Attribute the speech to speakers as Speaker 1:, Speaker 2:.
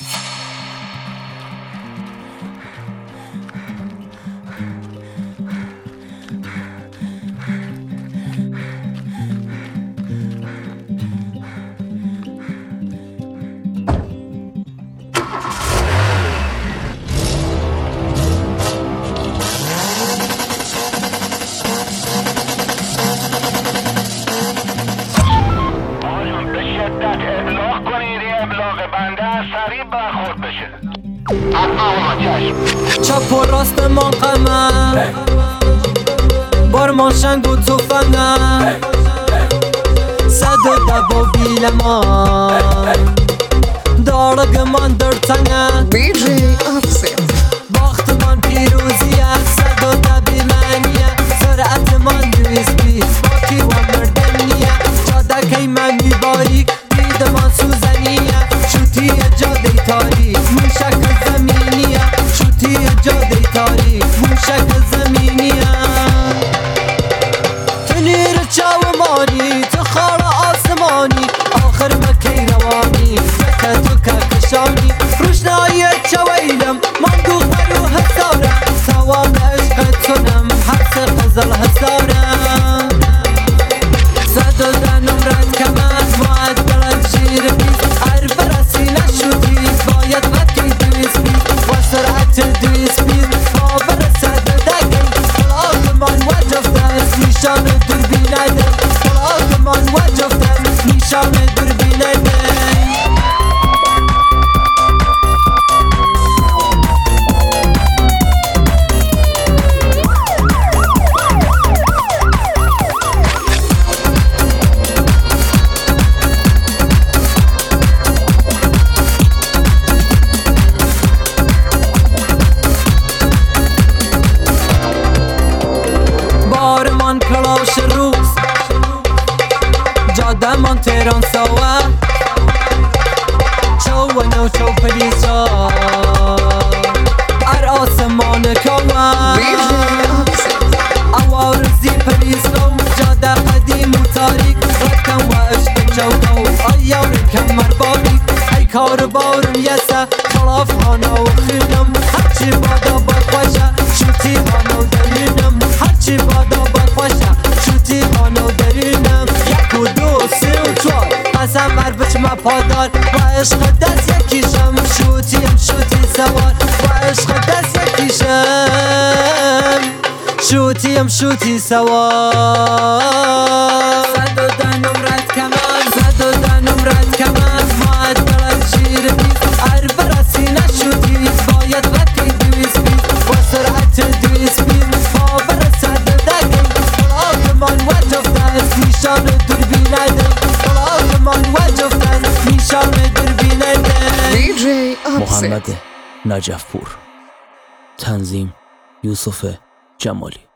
Speaker 1: چپ و راست ما قمر بار ما شنگ و توفنه صد و دبابیل ما دارگ من در تنگه باخت من پیروزیه صد و دبی منیه سرعت من 220 باکی و مردنیه جاده که من میباریک دید من سوزنیه شوتی جاده تاریک موشک زمینیه شوتی جاده تاریک موشک زمینیه تنیر چاومانی تو خار آسمانی آخر مکی روانی که تو که کشانی روشنایی چویلم من دوخر و حساره سوام عشق تونم حبس قزل حساره صد و دنم رد کمت باید بلند شیر بیست هر برسی نشودی باید وکی 220 و سرعت 220 با برسد دکی طلاق من وجفت است نیشان دوربینه ده طلاق من وجفت است نیشان دوربینه ده من کلاش روز جاده من تهران سوا چو و نو چو پلیسا ار آسمان کوا اوارزی پلیس رو جاده قدیم و تاریک رکم و عشق چوکو ایار کمر باریک ای کار بارم یسه خلاف هانا و خونم هرچی بادا با خوشه شوتی هانا و درینم هرچی بادا شوتی هانو درینم یک و دو سه و چار قسم بر بچم پادار و عشق دست یکیشم شوتیم شوتی سوار و عشق دست یکیشم شوتیم شوتی سوار صد و دنم رد کمر صد و دنم رد کمر ماید بلد شیر بیست هر برسی نشوتی باید وکی 220 و سرعت 220 با برسد دکی من وجفت است نیشان دوربینه ده طلاق من وجفت است نیشان دوربینه ده
Speaker 2: محمد نجف پور، تنظیم یوسف جمالی.